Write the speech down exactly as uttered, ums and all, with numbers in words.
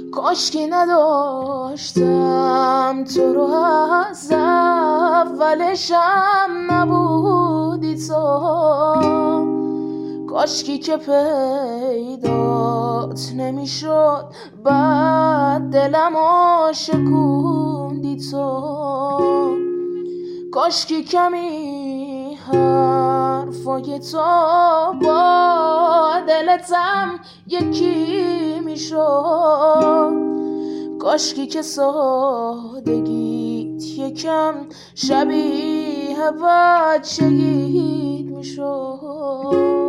کاشکی نداشتم تو رو از اولشم نبودی تو، کاشکی که پیدات نمیشد بعد دلمو شکوندی تو، کاشکی کمی حرفای تو با دلتم یکی میشد، کاشکی که سادگیت یکم شبیه بچگیت میشد.